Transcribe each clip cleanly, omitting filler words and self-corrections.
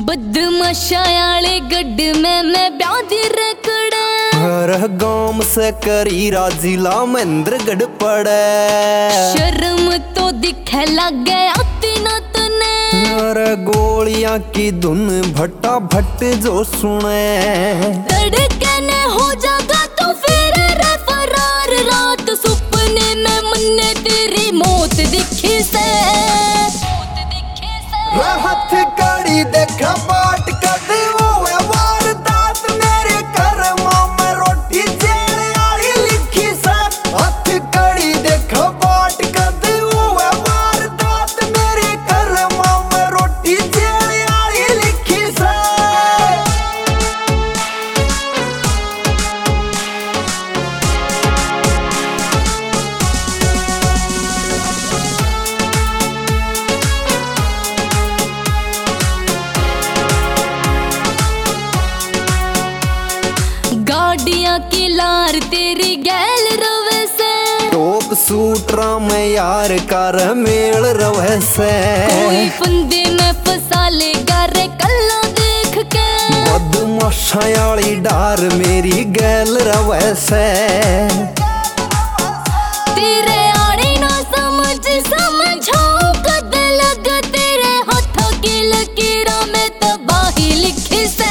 बदमाशा आले गड्ड में मैं ब्यादी रकड़े हर गांव से करी जिला महेंद्रगढ़ पड़े। शर्म तो दिखे लग गया तीनों तने अरे गोलियां की धुन भट्टा भट्ट जो सुने। धड़के ने हो जागा तो फिर रे फरार रात सुपने में मन्ने तेरी मौत दिखी से हथ कड़ी देखा बाट कदे हुए वारदात मेरे कर्मों में रोटी जेल आली लिखी से। हथ कड़ी देखा बाट कदे हुए वारदात मेरे कर्मों में रोटी जेल आली लिखी से। गाड़ियां की लार तेरी गैल रवे से टोप सूटरा में यार कर मेल रवे से। कोई फंदे में फंसा लेगा रे कल्ला देख के बदमाशा आली डार मेरी गैल रवे से। तेरे आड़े ना समझाओ कद लग तेरे हाथों की लकीरों में तबाही लिखी से।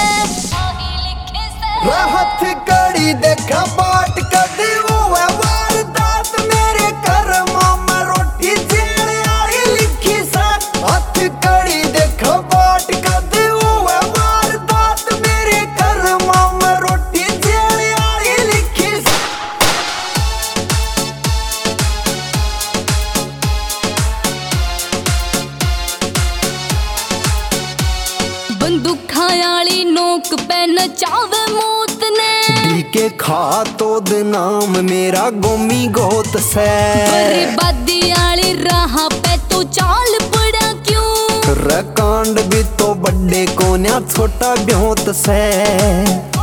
हथ कड़ी देखा बाट कदे हुए वारदात मेरे कर्मों में रोटी जेल आली लिखी से। हथ कड़ी देखा बाट कदे हुए वारदात मेरे कर्मों में रोटी जेल आली लिखी से। बंदूखा आली नोक पे नचावे मौत ने के खा तो नाम मेरा गोमी गोत से। बर्बादी आली राह पे तू चाल पड़ा क्यों रकांड भी तो बड़े कोन्या छोटा ब्योत से।